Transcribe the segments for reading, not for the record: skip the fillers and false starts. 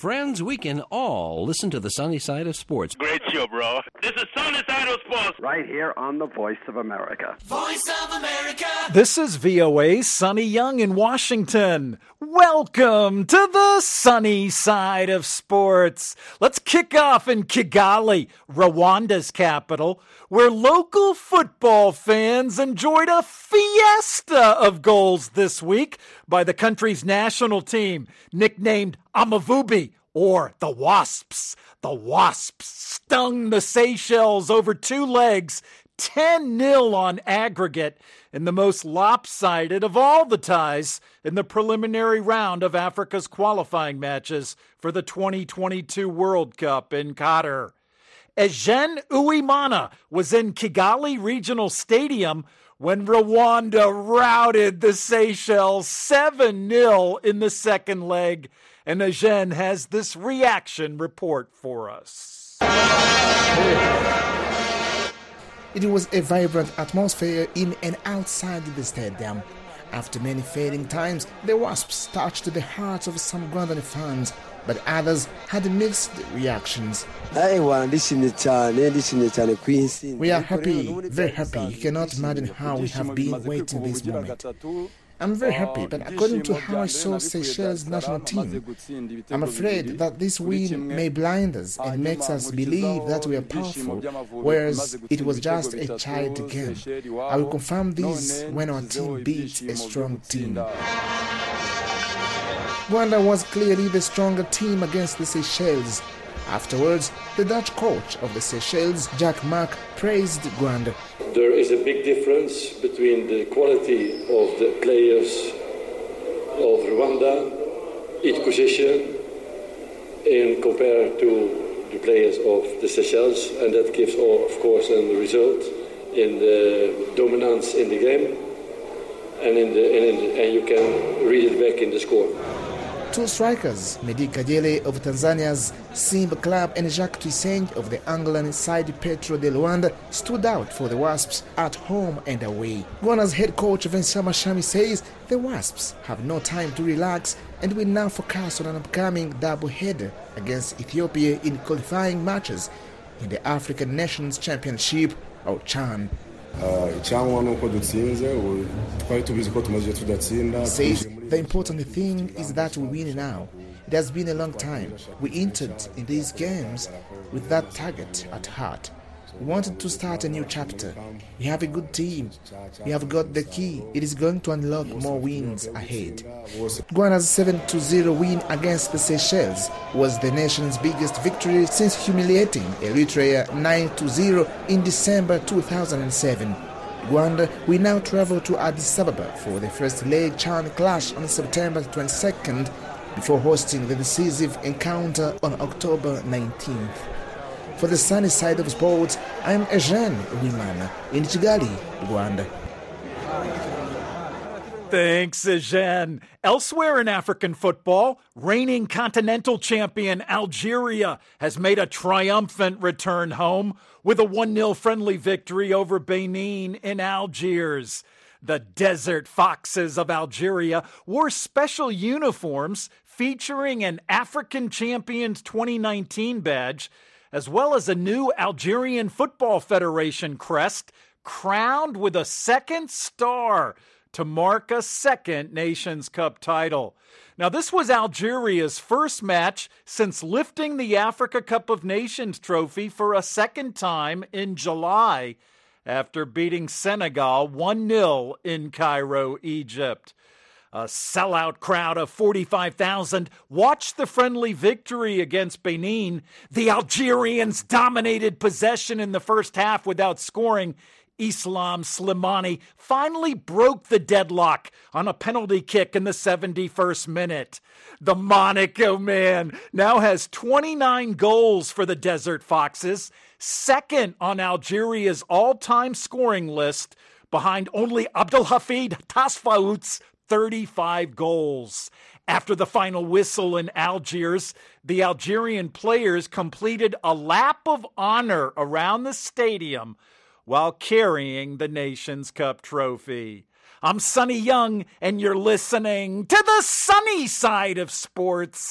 friends, we can all listen to the sunny side of sports. Great show, bro. This is Sunny Side of Sports. Right here on the Voice of America. Voice of America. This is VOA's Sonny Young in Washington. Welcome to the sunny side of sports. Let's kick off in Kigali, Rwanda's capital, where local football fans enjoyed a fiesta of goals this week by the country's national team, nicknamed Amavubi, or the Wasps. The Wasps stung the Seychelles over two legs, 10-0 on aggregate, in the most lopsided of all the ties in the preliminary round of Africa's qualifying matches for the 2022 World Cup in Qatar. Eugene Uwimana was in Kigali Regional Stadium when Rwanda routed the Seychelles 7-0 in the second leg. And Eugene has this reaction report for us. It was a vibrant atmosphere in and outside the stadium. After many fading times, the Wasps touched the hearts of some Rwandan fans, but others had mixed reactions. We are happy, very happy. You cannot imagine how we have been waiting this moment. I'm very happy, but according to how I saw Seychelles' national team, I'm afraid that this win may blind us and makes us believe that we are powerful, whereas it was just a child game. I will confirm this when our team beats a strong team. Rwanda was clearly the stronger team against the Seychelles. Afterwards, the Dutch coach of the Seychelles, Jack Mark, praised Rwanda. There is a big difference between the quality of the players of Rwanda, each position, and compared to the players of the Seychelles, and that gives, of course, a result in the dominance in the game, and you can read it back in the score. Two strikers, Mehdi Kagere of Tanzania's Simba Club and Jacques Tuyisenge of the Angolan side Petro de Luanda stood out for the Wasps at home and away. Rwanda's head coach Vincent Mashami says the Wasps have no time to relax and will now focus on an upcoming double-header against Ethiopia in qualifying matches in the African Nations Championship, or CHAN. Says the important thing is that we win now. It has been a long time. We entered in these games with that target at heart. We wanted to start a new chapter. We have a good team. We have got the key. It is going to unlock more wins ahead. Rwanda's 7-0 win against the Seychelles was the nation's biggest victory since humiliating Eritrea 9-0 in December 2007. Rwanda will now travel to Addis Ababa for the first leg CHAN clash on September 22nd before hosting the decisive encounter on October 19th. For the sunny side of sports, I am Eugene Uwimana in Kigali, Rwanda. Thanks, Eugene. Elsewhere in African football, reigning continental champion Algeria has made a triumphant return home with a 1-0 friendly victory over Benin in Algiers. The Desert Foxes of Algeria wore special uniforms featuring an African Champions 2019 badge, as well as a new Algerian Football Federation crest crowned with a second star to mark a second Nations Cup title. Now, this was Algeria's first match since lifting the Africa Cup of Nations trophy for a second time in July after beating Senegal 1-0 in Cairo, Egypt. A sellout crowd of 45,000 watched the friendly victory against Benin. The Algerians dominated possession in the first half without scoring. Islam Slimani finally broke the deadlock on a penalty kick in the 71st minute. The Monaco man now has 29 goals for the Desert Foxes, second on Algeria's all-time scoring list, behind only Abdelhafid Tasfaout's 35 goals. After the final whistle in Algiers, the Algerian players completed a lap of honor around the stadium while carrying the Nations Cup trophy. I'm Sonny Young, and you're listening to the sunny side of sports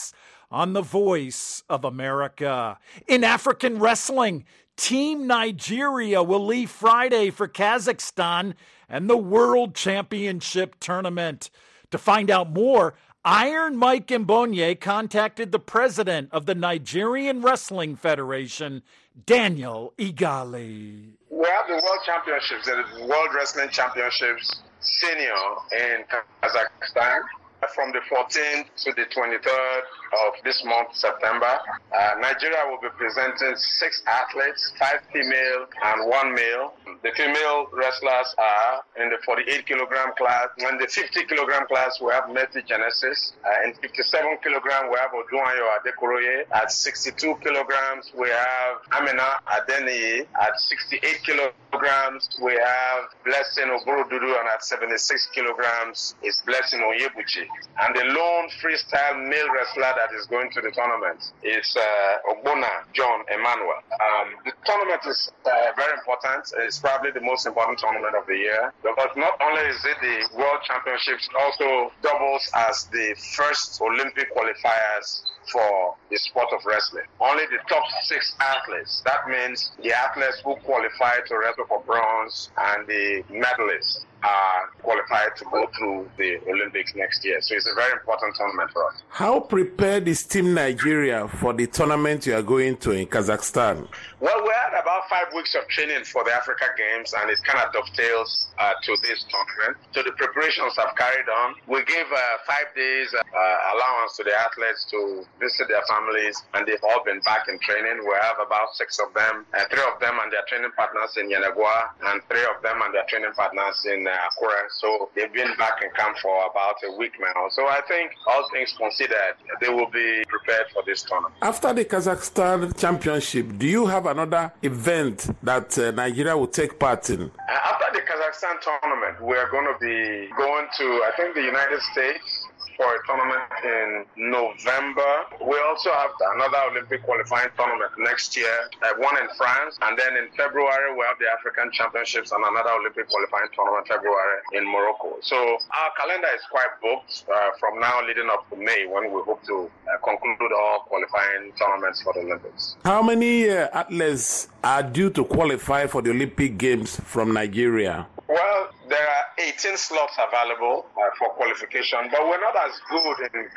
on the Voice of America. In African wrestling, Team Nigeria will leave Friday for Kazakhstan and the World Championship Tournament. To find out more, Iron Mike Mbonye contacted the president of the Nigerian Wrestling Federation, Daniel Igali. We have the World Championships, the World Wrestling Championships Senior in Kazakhstan. From the 14th to the 23rd of this month, September, Nigeria will be presenting 6 athletes, 5 female and 1 male. The female wrestlers are in the 48 kilogram class. In the 50 kilogram class, we have Mercy Genesis. In 57 kilogram, we have Odunayo Adekoroye. At 62 kilograms, we have Amina Adeniyi. At 68 kilograms, we have Blessing Oborodudu. And at 76 kilograms is Blessing Onyebuchi. And the lone freestyle male wrestler that is going to the tournament is Ogbonna John Emmanuel. The tournament is very important. It's probably the most important tournament of the year because not only is it the World Championships, it also doubles as the first Olympic qualifiers for the sport of wrestling. Only the top 6 athletes, that means the athletes who qualify to wrestle for bronze and the medalists are qualified to go through the Olympics next year. So it's a very important tournament for us. How prepared is Team Nigeria for the tournament you are going to in Kazakhstan? Well, we had about 5 weeks of training for the Africa Games, and it kind of dovetails to this tournament. So the preparations have carried on. We gave 5 days allowance to the athletes to visit their families, and they've all been back in training. We have about 6 of them, 3 of them and their training partners in Yenagoa, and 3 of them and their training partners in Akure. So they've been back in camp for about a week now. So I think all things considered, they will be prepared for this tournament. After the Kazakhstan Championship, do you have another event that Nigeria will take part in? After the Kazakhstan tournament, we are going to be going to, I think, the United States for a tournament in November. We also have another Olympic qualifying tournament next year, one in France, and then in February we have the African Championships and another Olympic qualifying tournament February in Morocco. So our calendar is quite booked from now leading up to May, when we hope to conclude all qualifying tournaments for the Olympics. How many athletes are due to qualify for the Olympic Games from Nigeria? Well, there are 18 slots available for qualification, but we're not as good in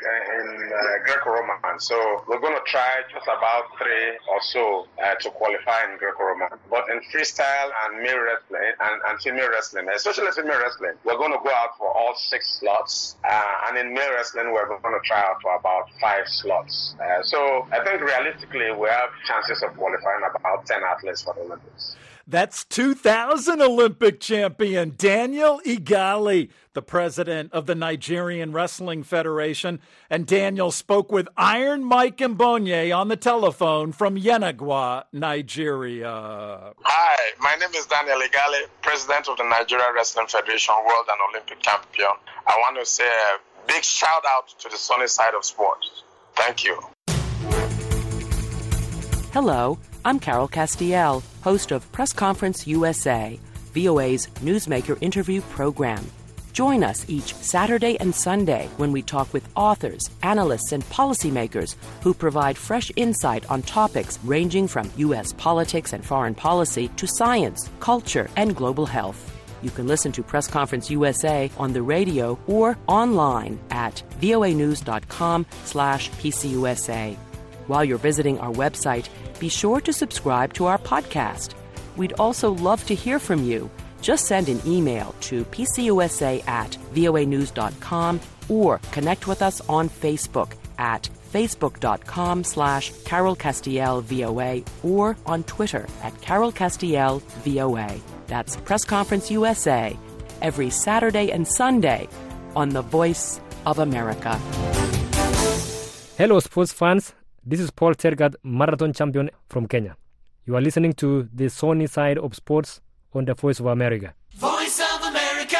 Greco-Roman. So we're going to try just about 3 or so to qualify in Greco-Roman. But in freestyle and male wrestling and female wrestling, especially female wrestling, we're going to go out for all 6 slots. And in male wrestling, we're going to try out for about 5 slots. So I think realistically, we have chances of qualifying about 10 athletes for the Olympics. That's 2000 Olympic champion Daniel Igali, the president of the Nigerian Wrestling Federation. And Daniel spoke with Iron Mike Mbonye on the telephone from Yenagoa, Nigeria. Hi, my name is Daniel Igali, president of the Nigerian Wrestling Federation, world and Olympic champion. I want to say a big shout out to the sunny side of sports. Thank you. Hello, I'm Carol Castiel, host of Press Conference USA, VOA's newsmaker interview program. Join us each Saturday and Sunday when we talk with authors, analysts, and policymakers who provide fresh insight on topics ranging from U.S. politics and foreign policy to science, culture, and global health. You can listen to Press Conference USA on the radio or online at voanews.com/PCUSA. While you're visiting our website, be sure to subscribe to our podcast. We'd also love to hear from you. Just send an email to pcusa@voanews.com or connect with us on Facebook at facebook.com/Carol Castiel VOA or on Twitter at Carol Castiel VOA. That's Press Conference USA every Saturday and Sunday on The Voice of America. Hello, sports fans. This is Paul Tergat, marathon champion from Kenya. You are listening to the sunny side of sports on the Voice of America. Voice of America.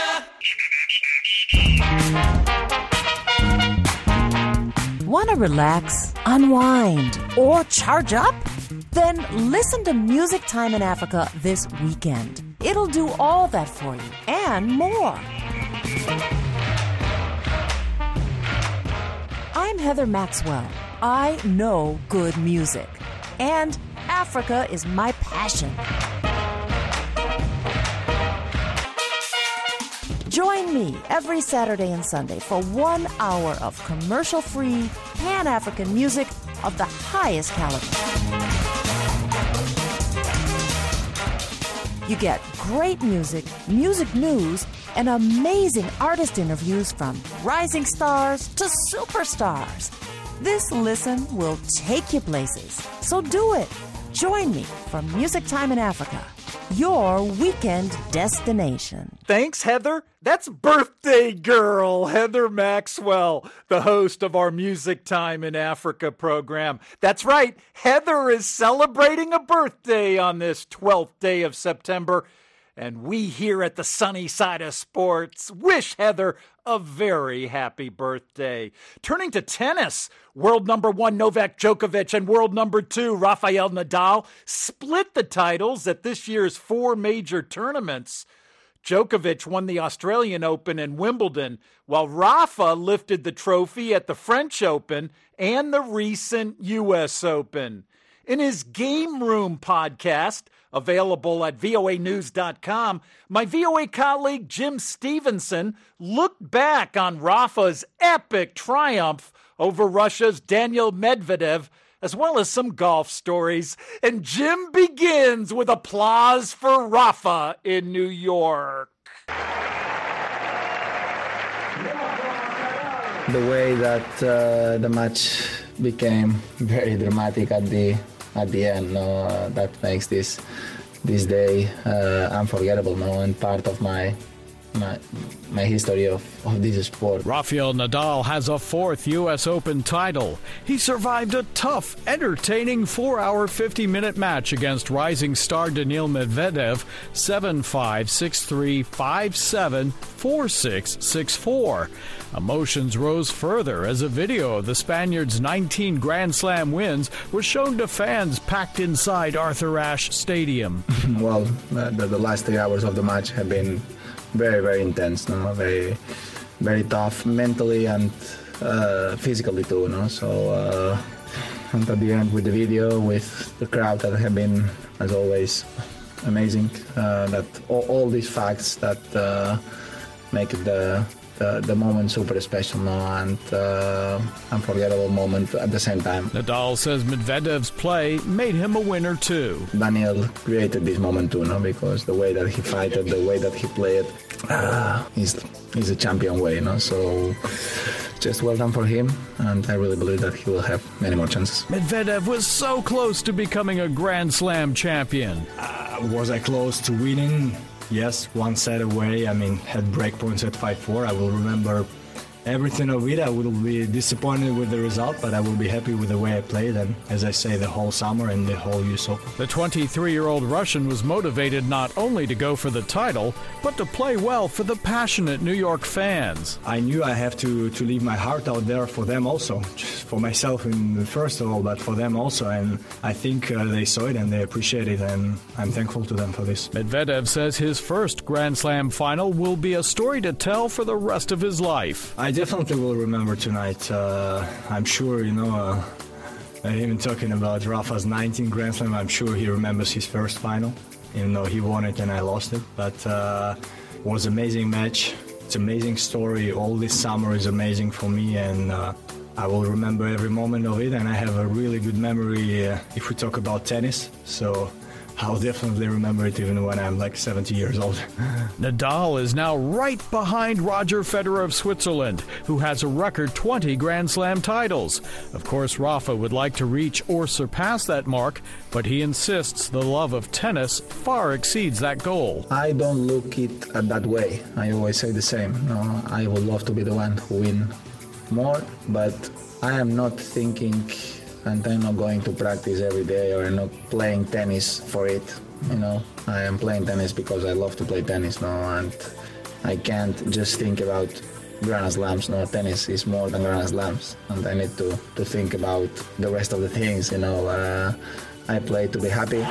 Want to relax, unwind, or charge up? Then listen to Music Time in Africa this weekend. It'll do all that for you and more. I'm Heather Maxwell. I know good music. And Africa is my passion. Join me every Saturday and Sunday for 1 hour of commercial-free, Pan-African music of the highest caliber. You get great music, music news, and amazing artist interviews from rising stars to superstars. This listen will take you places. So do it. Join me for Music Time in Africa, your weekend destination. Thanks, Heather. That's birthday girl Heather Maxwell, the host of our Music Time in Africa program. That's right, Heather is celebrating a birthday on this 12th day of September. And we here at the Sunny Side of Sports wish Heather a very happy birthday. Turning to tennis, world number 1 Novak Djokovic and world number 2 Rafael Nadal split the titles at this year's 4 major tournaments. Djokovic won the Australian Open and Wimbledon, while Rafa lifted the trophy at the French Open and the recent U.S. Open. In his Game Room podcast, available at voanews.com, my VOA colleague Jim Stevenson looked back on Rafa's epic triumph over Russia's Daniil Medvedev, as well as some golf stories. And Jim begins with applause for Rafa in New York. The way that the match became very dramatic at the end, that makes this day unforgettable, and part of my history of this sport. Rafael Nadal has a 4th U.S. Open title. He survived a tough, entertaining 4-hour, 50-minute match against rising star Daniil Medvedev, 7-5, 6-3, 5-7, 4-6, 6-4. Emotions rose further as a video of the Spaniard's 19 Grand Slam wins was shown to fans packed inside Arthur Ashe Stadium. Well, the last 3 hours of the match have been very, very intense, very, very tough mentally and physically too. So, and at the end with the video, with the crowd that have been, as always, amazing. That all these facts that make it the moment super special and unforgettable moment at the same time. Nadal says Medvedev's play made him a winner too. Daniil created this moment too, because the way that he fighted, the way that he played, he's a champion way, So just well done for him, and I really believe that he will have many more chances. Medvedev was so close to becoming a Grand Slam champion. Was I close to winning? Yes, 1 set away. Had break points at 5-4. I will remember everything of it. I will be disappointed with the result, but I will be happy with the way I played, and as I say, the whole summer and the whole US Open. The 23-year-old Russian was motivated not only to go for the title, but to play well for the passionate New York fans. I knew I have to leave my heart out there for them also, just for myself first of all, but for them also, and I think they saw it and they appreciate it, and I'm thankful to them for this. Medvedev says his first Grand Slam final will be a story to tell for the rest of his life. I definitely will remember tonight. I'm sure, even talking about Rafa's 19 Grand Slam, I'm sure he remembers his first final, even though he won it and I lost it. But it was an amazing match. It's an amazing story. All this summer is amazing for me, and I will remember every moment of it. And I have a really good memory if we talk about tennis. So I'll definitely remember it even when I'm like 70 years old. Nadal is now right behind Roger Federer of Switzerland, who has a record 20 Grand Slam titles. Of course, Rafa would like to reach or surpass that mark, but he insists the love of tennis far exceeds that goal. I don't look it that way. I always say the same. I would love to be the one who win more, but I am not thinking, and I'm not going to practice every day or not playing tennis for it. I am playing tennis because I love to play tennis and I can't just think about Grand Slams. Tennis is more than Grand Slams, and I need to think about the rest of the things. I play to be happy.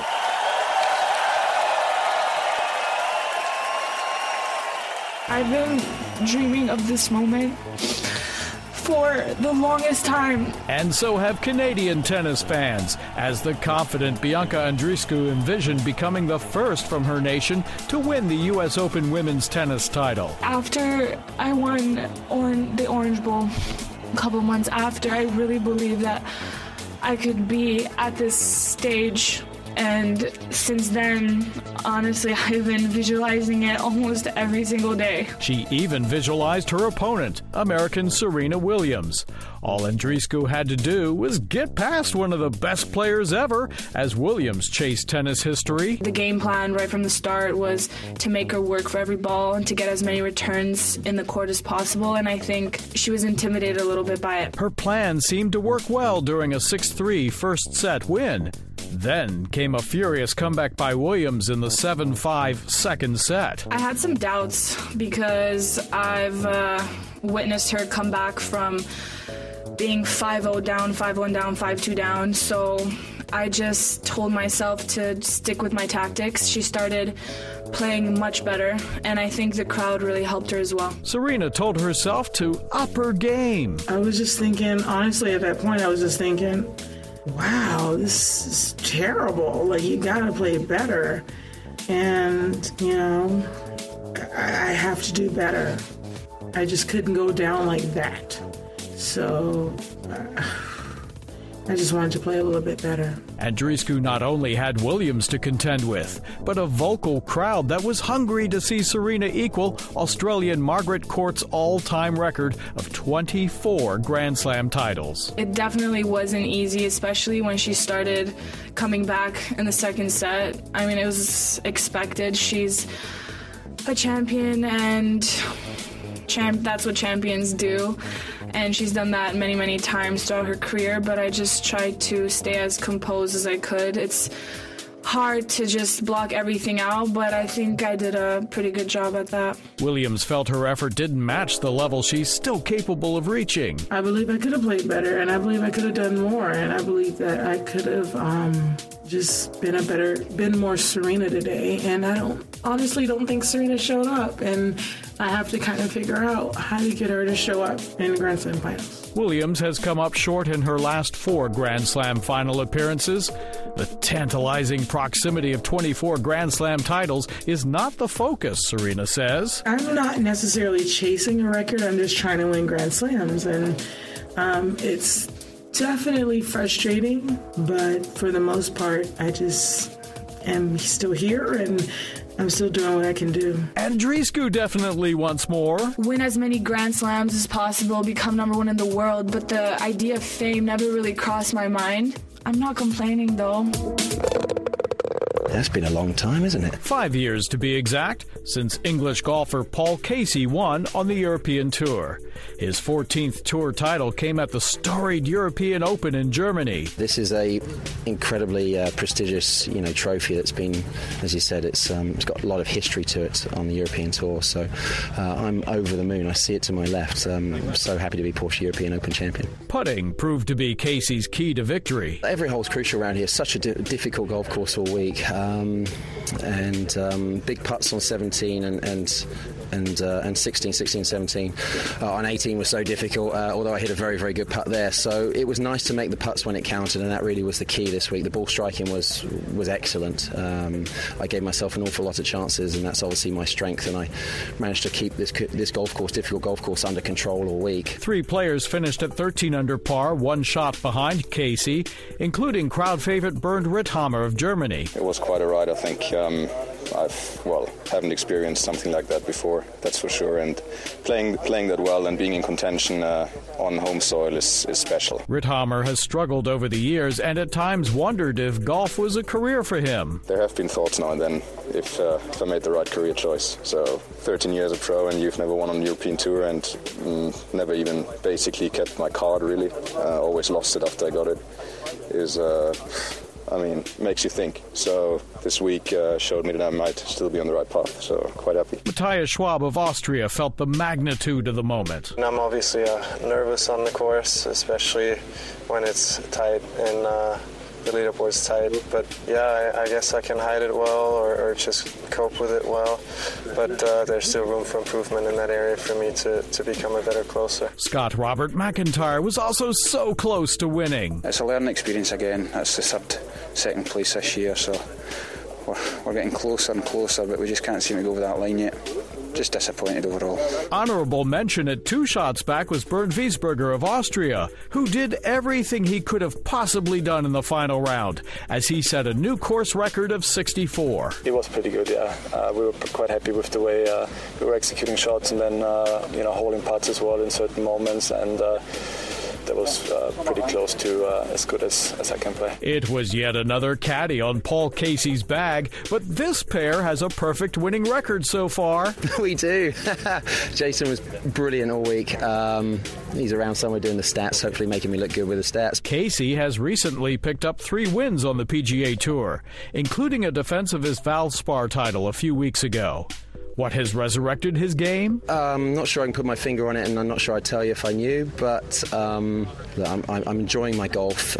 I've been dreaming of this moment for the longest time. And so have Canadian tennis fans, as the confident Bianca Andreescu envisioned becoming the first from her nation to win the U.S. Open women's tennis title. After I won the Orange Bowl a couple months after, I really believed that I could be at this stage. And since then, honestly, I've been visualizing it almost every single day. She even visualized her opponent, American Serena Williams. All Andreescu had to do was get past one of the best players ever as Williams chased tennis history. The game plan right from the start was to make her work for every ball and to get as many returns in the court as possible, and I think she was intimidated a little bit by it. Her plan seemed to work well during a 6-3 first set win. Then came a furious comeback by Williams in the 7-5 second set. I had some doubts because I've witnessed her come back from being 5-0 down, 5-1 down, 5-2 down, so I just told myself to stick with my tactics. She started playing much better, and I think the crowd really helped her as well. Serena told herself to up her game. I was just thinking, honestly, at that point, I was just thinking, wow, this is terrible. Like, you gotta play better. And, you know, I have to do better. I just couldn't go down like that. So I just wanted to play a little bit better. Andreescu not only had Williams to contend with, but a vocal crowd that was hungry to see Serena equal Australian Margaret Court's all-time record of 24 Grand Slam titles. It definitely wasn't easy, especially when she started coming back in the second set. I mean, it was expected. She's a champion, and that's what champions do. And she's done that many, many times throughout her career, but I just tried to stay as composed as I could. It's hard to just block everything out, but I think I did a pretty good job at that. Williams felt her effort didn't match the level she's still capable of reaching. I believe I could have played better, and I believe I could have done more, and I believe that I could have just been more Serena today, and I honestly don't think Serena showed up, and I have to kind of figure out how to get her to show up in Grand Slam finals. Williams has come up short in her last 4 Grand Slam final appearances. The tantalizing proximity of 24 Grand Slam titles is not the focus, Serena says. I'm not necessarily chasing a record, I'm just trying to win Grand Slams, and it's definitely frustrating, but for the most part, I just am still here, and I'm still doing what I can do. Andreescu definitely wants more. Win as many Grand Slams as possible, become number 1 in the world, but the idea of fame never really crossed my mind. I'm not complaining, though. That's been a long time, isn't it? 5 years, to be exact, since English golfer Paul Casey won on the European Tour. His 14th tour title came at the storied European Open in Germany. This is a incredibly prestigious, trophy that's been, as you said, it's got a lot of history to it on the European Tour. So I'm over the moon. I see it to my left. I'm so happy to be Porsche European Open champion. Putting proved to be Casey's key to victory. Every hole's crucial around here. Such a difficult golf course all week, and big putts on 17 and 16, 17. On 18 was so difficult, although I hit a very, very good putt there. So it was nice to make the putts when it counted, and that really was the key this week. The ball striking was excellent. I gave myself an awful lot of chances, and that's obviously my strength, and I managed to keep this difficult golf course under control all week. 3 players finished at 13 under par, 1 shot behind Casey, including crowd favorite Bernd Ritthammer of Germany. It was quite a ride, I think. Haven't experienced something like that before, that's for sure, and playing that well and being in contention on home soil is special. Ritthammer has struggled over the years and at times wondered if golf was a career for him. There have been thoughts now and then if I made the right career choice. So 13 years a pro and you've never won on the European Tour and never even basically kept my card, really. Always lost it after I got it. Makes you think. So this week showed me that I might still be on the right path, so quite happy. Matthias Schwab of Austria felt the magnitude of the moment. I'm obviously nervous on the course, especially when it's tight the leaderboard's tight. But yeah, I guess I can hide it well or just cope with it well. But there's still room for improvement in that area for me to become a better closer. Scott Robert McIntyre was also so close to winning. It's a learning experience again. That's the second place this year, so we're getting closer and closer, but we just can't seem to go over that line yet. Just disappointed overall. Honorable mention at 2 shots back was Bernd Wiesberger of Austria, who did everything he could have possibly done in the final round, as he set a new course record of 64. It was pretty good, yeah. We were quite happy with the way we were executing shots and then holding putts as well in certain moments, and that was pretty close to as good as I can play. It was yet another caddy on Paul Casey's bag, but this pair has a perfect winning record so far. We do. Jason was brilliant all week. He's around somewhere doing the stats, hopefully making me look good with the stats. Casey has recently picked up 3 wins on the PGA Tour, including a defense of his Valspar title a few weeks ago. What has resurrected his game? I'm not sure I can put my finger on it, and I'm not sure I'd tell you if I knew, but I'm enjoying my golf.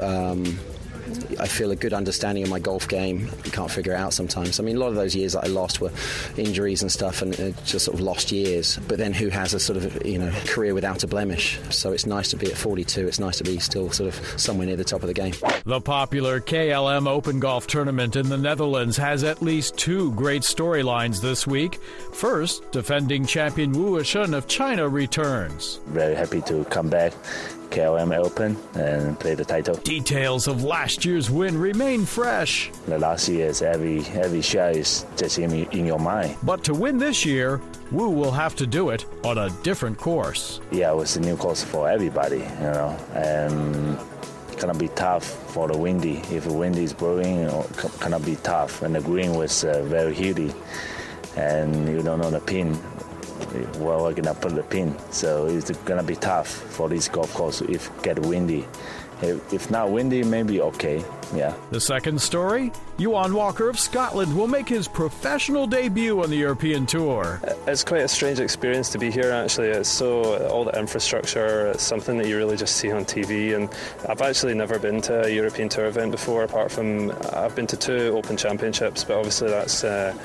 I feel a good understanding of my golf game. You can't figure it out sometimes. I mean, a lot of those years that I lost were injuries and stuff, and just sort of lost years. But then who has a sort of, career without a blemish? So it's nice to be at 42. It's nice to be still sort of somewhere near the top of the game. The popular KLM Open Golf Tournament in the Netherlands has at least 2 great storylines this week. First, defending champion Wu Shun of China returns. Very happy to come back. KLM Open and play the title. Details of last year's win remain fresh. The last year's every shot is just in your mind. But to win this year, Wu will have to do it on a different course. Yeah, it was a new course for everybody, and gonna be tough for the windy. If the wind is blowing, gonna be tough. And the green was very hilly, and you don't know the pin. Where we're gonna put the pin, so it's gonna be tough for this golf course if get windy. If not windy, maybe okay. Yeah. The second story, Yuan Walker of Scotland will make his professional debut on the European Tour. It's quite a strange experience to be here, actually. It's all the infrastructure, it's something that you really just see on TV, and I've actually never been to a European Tour event before, apart from I've been to 2 Open Championships, but obviously that's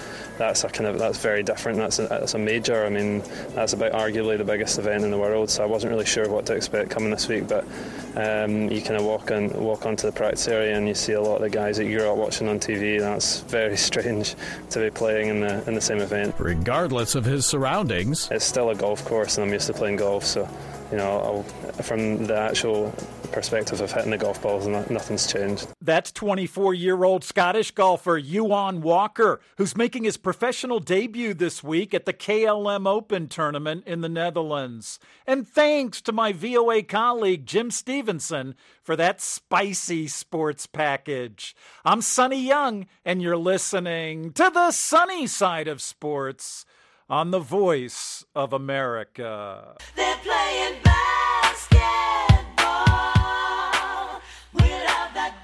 very different. That's a major. I mean, that's about arguably the biggest event in the world, so I wasn't really sure what to expect coming this week, but you kind of walk onto the practice area and you see a lot of the guys that you grew up watching on TV. That's very strange to be playing in the same event. Regardless of his surroundings, it's still a golf course, and I'm used to playing golf, so from the actual perspective of hitting the golf balls, nothing's changed. That's 24-year-old Scottish golfer Yuan Walker, who's making his professional debut this week at the KLM Open tournament in the Netherlands. And thanks to my VOA colleague Jim Stevenson for that spicy sports package. I'm Sonny Young, and you're listening to the sunny side of sports on the Voice of America. They're playing basketball without that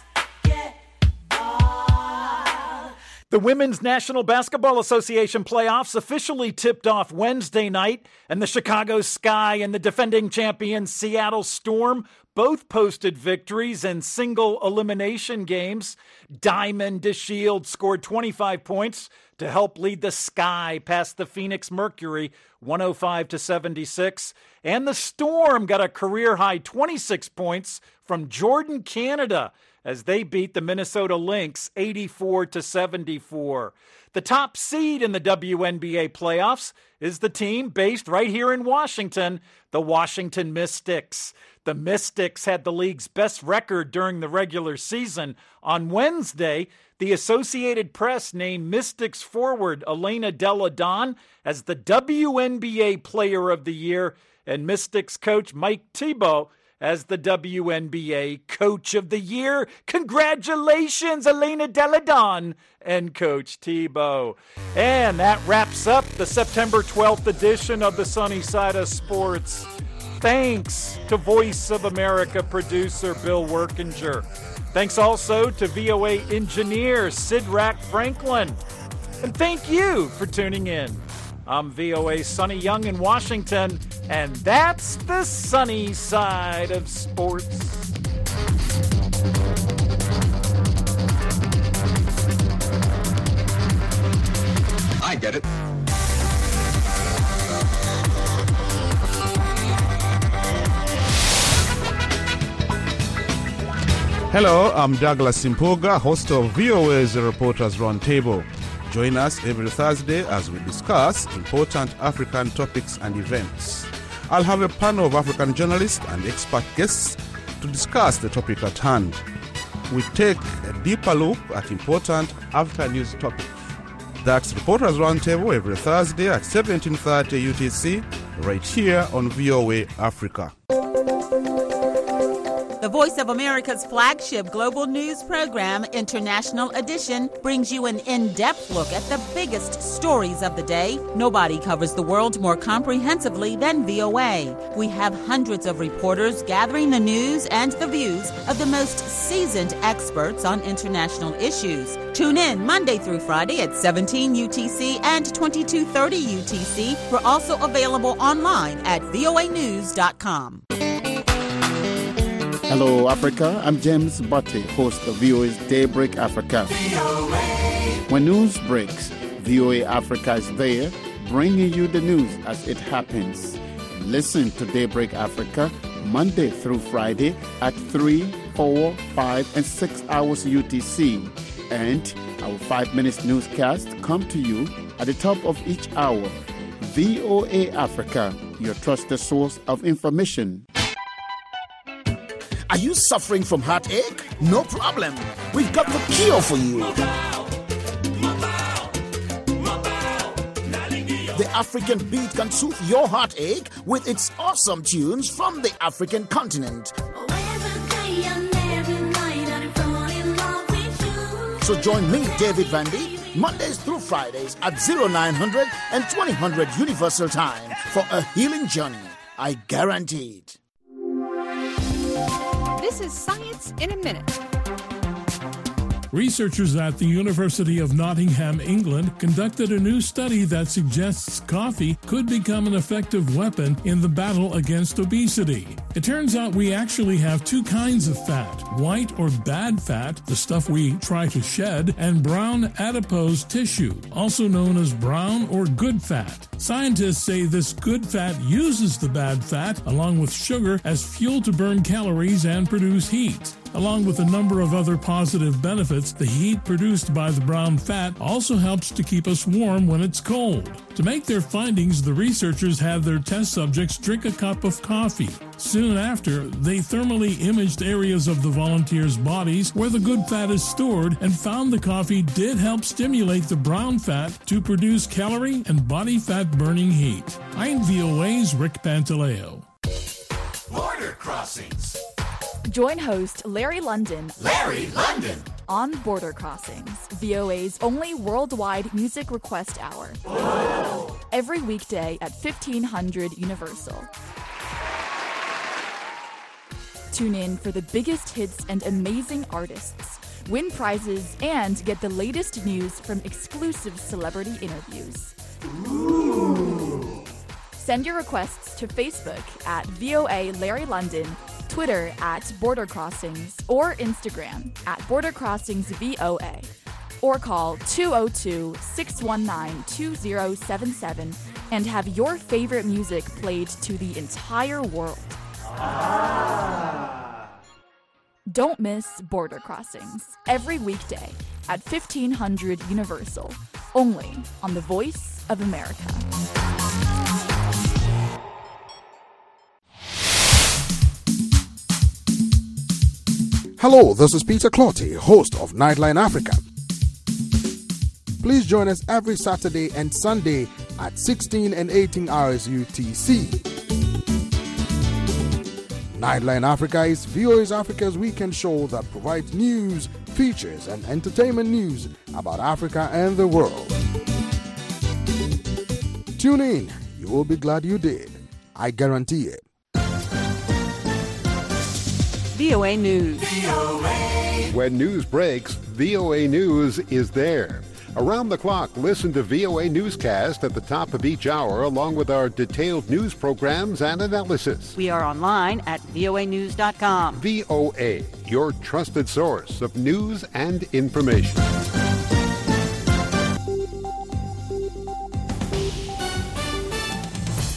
basketball. The Women's National Basketball Association playoffs officially tipped off Wednesday night, and the Chicago Sky and the defending champion Seattle Storm both posted victories in single elimination games. Diamond DeShield scored 25 points to help lead the Sky past the Phoenix Mercury 105-76. And the Storm got a career-high 26 points from Jordan Canada as they beat the Minnesota Lynx 84-74. The top seed in the WNBA playoffs is the team based right here in Washington, the Washington Mystics. The Mystics had the league's best record during the regular season. On Wednesday, the Associated Press named Mystics forward Elena Delle Donne as the WNBA Player of the Year and Mystics coach Mike Thibault as the WNBA Coach of the Year. Congratulations, Elena Delle Donne and Coach Thibault. And that wraps up the September 12th edition of the Sunny Side of Sports. Thanks to Voice of America producer Bill Workinger. Thanks also to VOA engineer Sidrak Franklin. And thank you for tuning in. I'm VOA Sonny Young in Washington, and that's the Sunny Side of Sports. get it. Hello, I'm Douglas Simpoga, host of VOA's Reporters Roundtable. Join us every Thursday as we discuss important African topics and events. I'll have a panel of African journalists and expert guests to discuss the topic at hand. We take a deeper look at important African news topics. That's Reporters Roundtable every Thursday at 17:30 UTC, right here on VOA Africa. The Voice of America's flagship global news program, International Edition, brings you an in-depth look at the biggest stories of the day. Nobody covers the world more comprehensively than VOA. We have hundreds of reporters gathering the news and the views of the most seasoned experts on international issues. Tune in Monday through Friday at 17 UTC and 22:30 UTC. We're also available online at voanews.com. Hello, Africa. I'm James Butte, host of VOA's Daybreak Africa. When news breaks, VOA Africa is there, bringing you the news as it happens. Listen to Daybreak Africa Monday through Friday at 3, 4, 5, and 6 hours UTC. And our 5-minute newscast come to you at the top of each hour. VOA Africa, your trusted source of information. Are you suffering from heartache? No problem. We've got the cure for you. The African Beat can soothe your heartache with its awesome tunes from the African continent. So join me, David Vandy, Mondays through Fridays at 0900 and 2000 Universal Time for a healing journey. I guarantee it. This is Science in a Minute. Researchers at the University of Nottingham, England, conducted a new study that suggests coffee could become an effective weapon in the battle against obesity. It turns out we actually have two kinds of fat, white or bad fat, the stuff we try to shed, and brown adipose tissue, also known as brown or good fat. Scientists say this good fat uses the bad fat, along with sugar, as fuel to burn calories and produce heat. Along with a number of other positive benefits, the heat produced by the brown fat also helps to keep us warm when it's cold. To make their findings, the researchers had their test subjects drink a cup of coffee. Soon after, they thermally imaged areas of the volunteers' bodies where the good fat is stored and found the coffee did help stimulate the brown fat to produce calorie and body fat burning heat. I'm VOA's Rick Pantaleo. Border Crossings. Join host Larry London. Larry London. On Border Crossings, VOA's only worldwide music request hour. Whoa. Every weekday at 1500 Universal. Tune in for the biggest hits and amazing artists. Win prizes and get the latest news from exclusive celebrity interviews. Ooh. Send your requests to Facebook at VOA Larry London, Twitter at Border Crossings, or Instagram at Border Crossings VOA, or call 202-619-2077 and have your favorite music played to the entire world. Don't miss Border Crossings every weekday at 1500 Universal, only on the Voice of America. Hello, this is Peter Clotty, host of Nightline Africa. Please join us every Saturday and Sunday at 16 and 18 hours UTC. Nightline Africa is VOA's Africa's weekend show that provides news, features, and entertainment news about Africa and the world. Tune in. You will be glad you did. I guarantee it. VOA News. When news breaks, VOA News is there. Around the clock, listen to VOA Newscast at the top of each hour, along with our detailed news programs and analysis. We are online at voanews.com. VOA, your trusted source of news and information.